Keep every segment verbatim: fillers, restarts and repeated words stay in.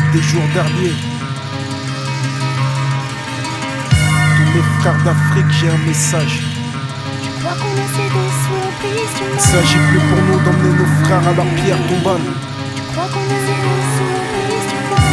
l'aube des jours derniers. Tous mes frères d'Afrique, j'ai un message. Je crois qu'on a cédé sous l'emprise du mal. Il s'agit plus pour nous d'emmener nos frères à leur pierre tombale. Je crois qu'on a cédé sous l'emprise du mal.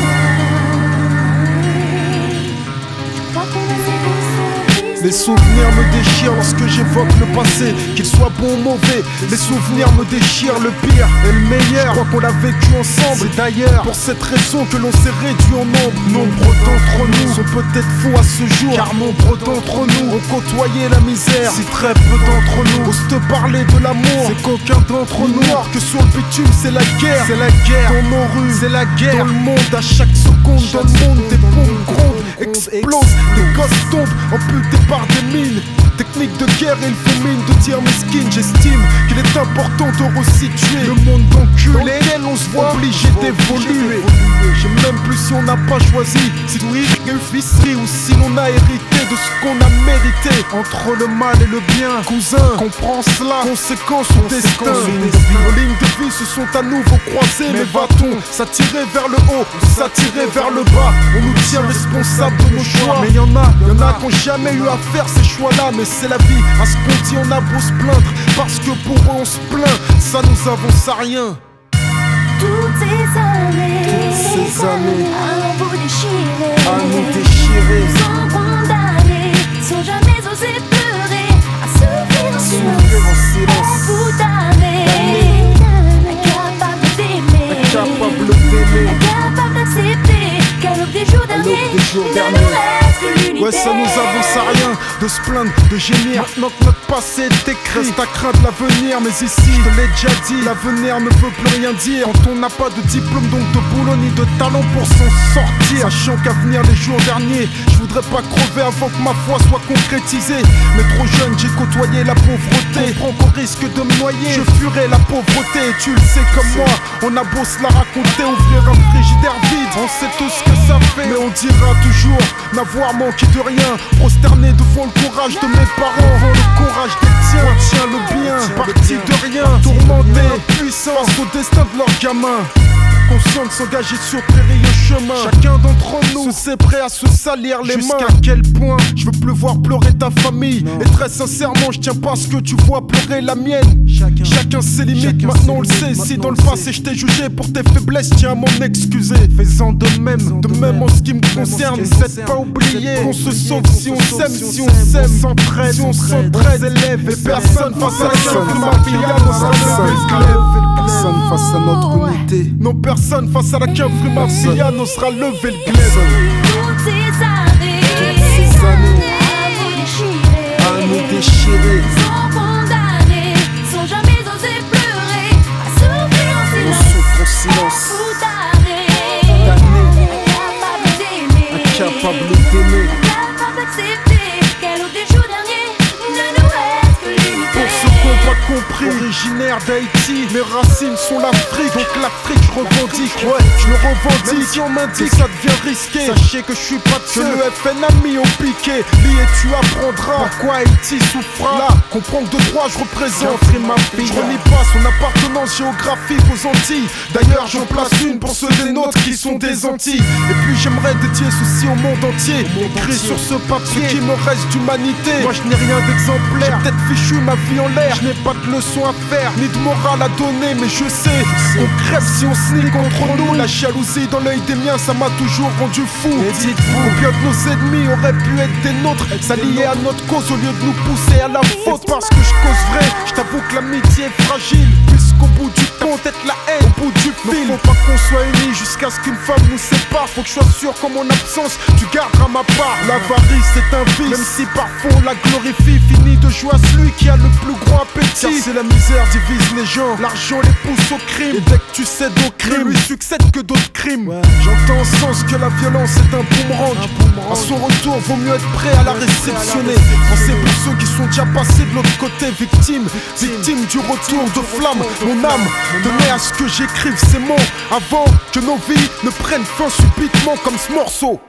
Je crois qu'on a cédé sous l'emprise. Les souvenirs me déchirent lorsque j'évoque le passé, qu'il soit bon ou mauvais. Les souvenirs me déchirent, le pire et le meilleur. Je crois qu'on l'a vécu ensemble. C'est d'ailleurs pour cette raison que l'on s'est réduit en nombre. Nombre d'entre nous sont peut-être fous à ce jour, car nombre d'entre nous ont côtoyé la misère. Si très peu d'entre nous osent te parler de l'amour, c'est qu'aucun d'entre nous noir que sur le bitume, c'est la guerre. C'est la guerre dans nos rues, c'est la guerre dans le monde. À chaque seconde dans le monde, des bombes grondent, explosent, des gosses tombent amputés par des mines. Technique de guerre, il fait mine de dire mesquine. J'estime qu'il est important de resituer le monde d'enculé dans lequel on se voit obligé d'évoluer. J'aime même plus si on n'a pas choisi, si tout est ou si l'on a hérité de ce qu'on a mérité. Entre le mal et le bien, cousin, comprends cela, conséquence ou destin. Nos lignes de vie se sont à nouveau croisées. Mais va-t-on s'attirer vers le haut ou s'attirer vers le bas? On nous tient responsables de nos choix. Mais y'en a, y'en a qui n'ont jamais eu à faire ces choix-là. Mais c'est la vie, à ce qu'on dit on a beau se plaindre, parce que pour eux on se plaint, ça nous avance à rien. Toutes ces années, Toutes ces années à vous déchirer, à nous déchirer, sans condamner, sans jamais oser pleurer, à souffrir en souffrir en silence, silence, vous damner, incapable d'aimer, incapable d'aimer, incapable d'accepter qu'à l'aube des jours à l'aube derniers, des jours il ne derniers. nous reste que l'unité. Ouais, ça nous avance à rien de se plaindre, de gémir. Maintenant que notre passé est écrit, reste à craindre l'avenir. Mais ici, je te l'ai déjà dit, l'avenir ne veut plus rien dire quand on n'a pas de diplôme, donc de boulot ni de talent pour s'en sortir. Sachant qu'à venir les jours derniers, je voudrais pas crever avant que ma foi soit concrétisée. Mais trop jeune, j'ai côtoyé la pauvreté. Comprends qu'au risque de me noyer, je fuirai la pauvreté. Tu le sais comme moi, on a beau se la raconter, ouvrir un frigidaire vide, on sait tout ce que ça fait. Mais on dira toujours n'avoir manqué de rien, prosterné devant le courage de mes parents, devant le courage des tiens. Tiens le bien, parti de rien, tourmenté, puissant face au destin de leurs gamins. Conscient de s'engager sur périlleux chemin. Chacun d'entre nous se sait prêt à se salir les mains. Jusqu'à quel point je veux plus voir pleurer ta famille. Non. Et très sincèrement, je tiens pas à ce que tu vois pleurer la mienne. Chacun, Chacun ses limites, Chacun maintenant on le sait. Si dans le passé je t'ai jugé pour tes faiblesses, tiens à m'en excuser. Fais-en de même, de même en ce qui me concerne. C'est pas oublier qu'on se sauve si on s'aime, si on s'aime, s'entraide, si on s'entraide, élève. Et personne face à la Personne face à notre unité. Non, personne face à la quinfrue mafia n'osera lever le glaive. Toutes ces années, Toutes ces années à vous déchirer, à nous déchirer, sans condamner, sans jamais oser pleurer, à souffrir en on silence, souffre en silence, vous damner, damner, incapable d'aimer, incapable d'aimer. incapable d'accepter qu'à l'aube des jours derniers, il ne nous reste que l'unité. Pour ceux qui n'ont pas compris, originaire d'Haïti, mes racines sont l'Afrique. Donc l'Afrique je revendique, ouais, je le revendique. Même si on m'indique que ça devient risqué, sachez que je suis pas de ceux. Que le F N a mis au piqué, lis et tu apprendras pourquoi Haïti souffra. Là, comprends que de droit je représente ma fille. Je renie pas son appartenance géographique aux Antilles. D'ailleurs j'en place une pour ceux des nôtres qui sont des Antilles. Et puis j'aimerais dédier ceci au monde entier, écrit sur ce papier ce qui me reste d'humanité. Moi je n'ai rien d'exemplaire, j'ai peut-être fichu ma vie en l'air. Je n'ai pas de leçon à faire, ni de morale à donner, mais je sais qu'on crève si on se nie contre nous. La jalousie dans l'œil des miens, ça m'a toujours rendu fou. Et dites-vous combien de nos ennemis auraient pu être des nôtres, s'allier à notre cause au lieu de nous pousser à la faute. Parce que je cause vrai, je t'avoue que l'amitié est fragile, puisqu'au bout du compte, être la haine au bout du fil. Faut pas qu'on soit unis jusqu'à ce qu'une femme nous sépare. Faut que je sois sûr qu'en mon absence, tu garderas ma part. L'avarice c'est un vice, même si parfois on la glorifie. Fini de jouer à celui qui a le plus grand appétit. Car c'est la misère divise les gens, l'argent les pousse au crime. Et dès que tu cèdes au crime, lui succède que d'autres crimes. Ouais. J'entends en sens que la violence est un boomerang. À son retour, vaut mieux être prêt à la réceptionner. Pensez pour ceux qui sont déjà passés de l'autre côté, victimes, victimes du retour de flamme. Mon âme tenait à ce que j'écrive ces mots avant que nos vies ne prennent fin subitement comme ce morceau.